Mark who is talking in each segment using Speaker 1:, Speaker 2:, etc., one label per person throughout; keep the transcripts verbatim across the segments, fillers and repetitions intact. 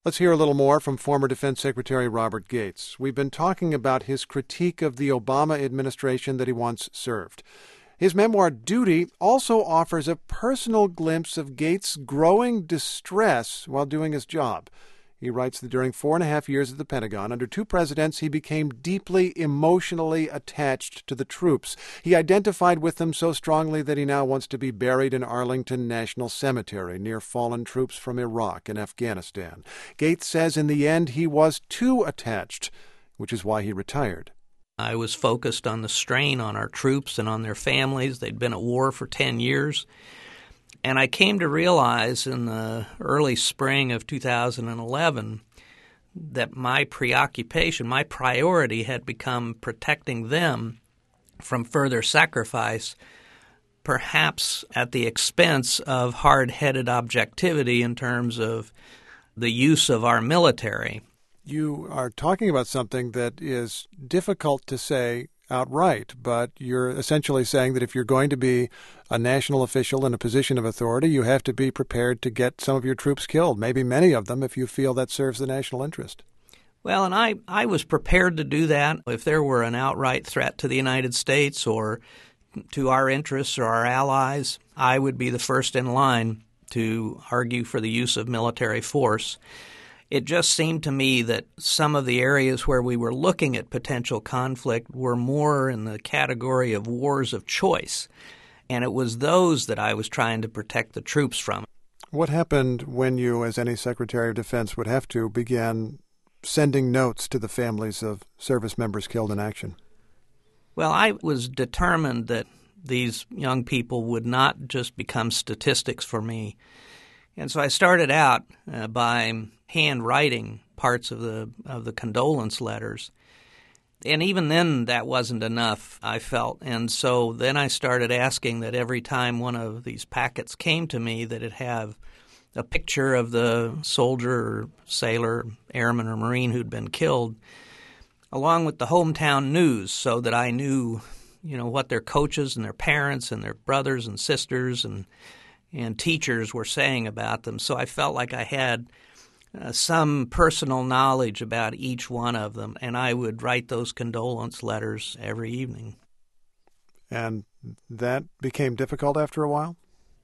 Speaker 1: Let's hear a little more from former Defense Secretary Robert Gates. We've been talking about his critique of the Obama administration that he once served. His memoir, Duty, also offers a personal glimpse of Gates' growing distress while doing his job. He writes that during four and a half years at the Pentagon, under two presidents, he became deeply emotionally attached to the troops. He identified with them so strongly that he now wants to be buried in Arlington National Cemetery near fallen troops from Iraq and Afghanistan. Gates says in the end he was too attached, which is why he retired.
Speaker 2: I was focused on the strain on our troops and on their families. They'd been at war for ten years. And I came to realize in the early spring of two thousand eleven that my preoccupation, my priority had become protecting them from further sacrifice, perhaps at the expense of hard-headed objectivity in terms of the use of our military.
Speaker 1: You are talking about something that is difficult to say outright, but you're essentially saying that if you're going to be a national official in a position of authority, you have to be prepared to get some of your troops killed, maybe many of them, if you feel that serves the national interest.
Speaker 2: Well, and I, I was prepared to do that if there were an outright threat to the United States or to our interests or our allies. I would be the first in line to argue for the use of military force. It just seemed to me that some of the areas where we were looking at potential conflict were more in the category of wars of choice, and it was those that I was trying to protect the troops from.
Speaker 1: What happened when you, as any Secretary of Defense would have to, began sending notes to the families of service members killed in action?
Speaker 2: Well, I was determined that these young people would not just become statistics for me. And so I started out uh, by handwriting parts of the of the condolence letters. And even then, that wasn't enough, I felt. And so then I started asking that every time one of these packets came to me that it have a picture of the soldier or sailor, airman or Marine who'd been killed, along with the hometown news, so that I knew, you know, what their coaches and their parents and their brothers and sisters and and teachers were saying about them. So I felt like I had uh, some personal knowledge about each one of them, and I would write those condolence letters every evening.
Speaker 1: And that became difficult after a while?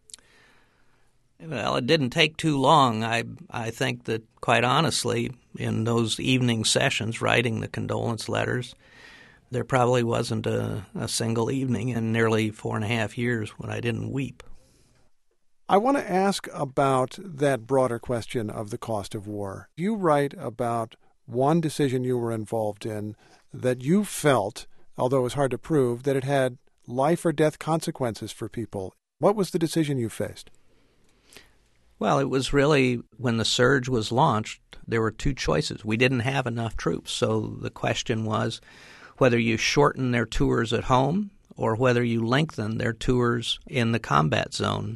Speaker 2: Well, it didn't take too long. I I think that, quite honestly, in those evening sessions writing the condolence letters, there probably wasn't a, a single evening in nearly four and a half years when I didn't weep.
Speaker 1: I want to ask about that broader question of the cost of war. You write about one decision you were involved in that you felt, although it was hard to prove, that it had life or death consequences for people. What was the decision you faced?
Speaker 2: Well, it was really when the surge was launched, there were two choices. We didn't have enough troops, so the question was whether you shorten their tours at home or whether you lengthen their tours in the combat zone.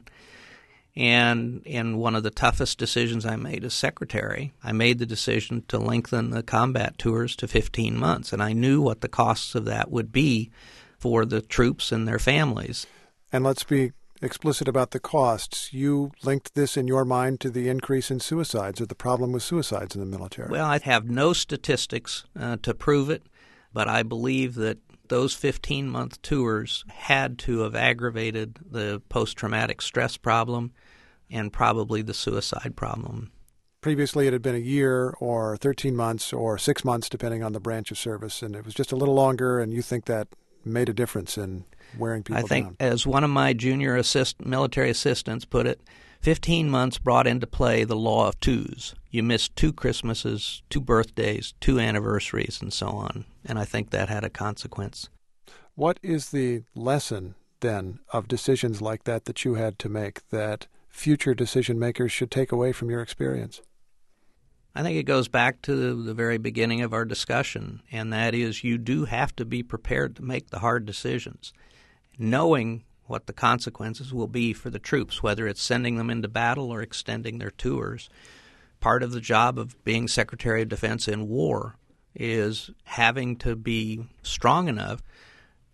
Speaker 2: And in one of the toughest decisions I made as secretary, I made the decision to lengthen the combat tours to fifteen months, and I knew what the costs of that would be for the troops and their families.
Speaker 1: And let's be explicit about the costs. You linked this in your mind to the increase in suicides or the problem with suicides in the military.
Speaker 2: Well, I have no statistics uh, to prove it, but I believe that those fifteen-month tours had to have aggravated the post-traumatic stress problem and probably the suicide problem.
Speaker 1: Previously, it had been a year or thirteen months or six months, depending on the branch of service, and it was just a little longer, and you think that made a difference in wearing people down.
Speaker 2: I think, down. As one of my junior assist, military assistants put it, fifteen months brought into play the law of twos. You missed two Christmases, two birthdays, two anniversaries, and so on. And I think that had a consequence.
Speaker 1: What is the lesson, then, of decisions like that that you had to make that future decision makers should take away from your experience?
Speaker 2: I think it goes back to the very beginning of our discussion, and that is you do have to be prepared to make the hard decisions, knowing what the consequences will be for the troops, whether it's sending them into battle or extending their tours. Part of the job of being Secretary of Defense in war is having to be strong enough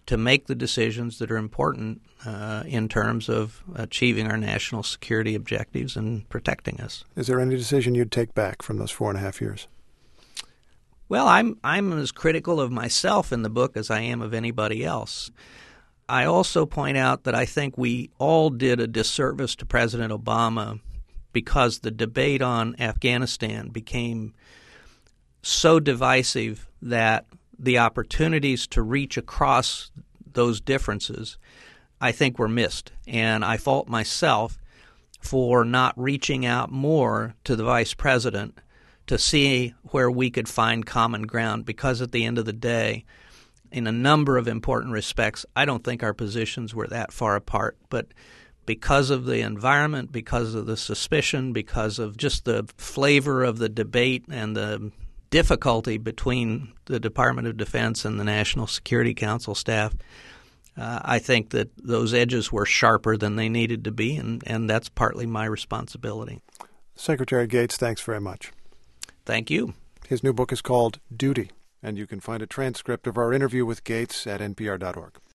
Speaker 2: to make the decisions that are important uh, in terms of achieving our national security objectives and protecting us.
Speaker 1: Is there any decision you'd take back from those four and a half years?
Speaker 2: Well, I'm I'm as critical of myself in the book as I am of anybody else. I also point out that I think we all did a disservice to President Obama because the debate on Afghanistan became so divisive that the opportunities to reach across those differences, I think, were missed. And I fault myself for not reaching out more to the vice president to see where we could find common ground, because at the end of the day, in a number of important respects, I don't think our positions were that far apart. But because of the environment, because of the suspicion, because of just the flavor of the debate and the difficulty between the Department of Defense and the National Security Council staff, uh, I think that those edges were sharper than they needed to be, and, and that's partly my responsibility.
Speaker 1: Secretary Gates, thanks very much.
Speaker 2: Thank you.
Speaker 1: His new book is called Duty, and you can find a transcript of our interview with Gates at N P R dot org.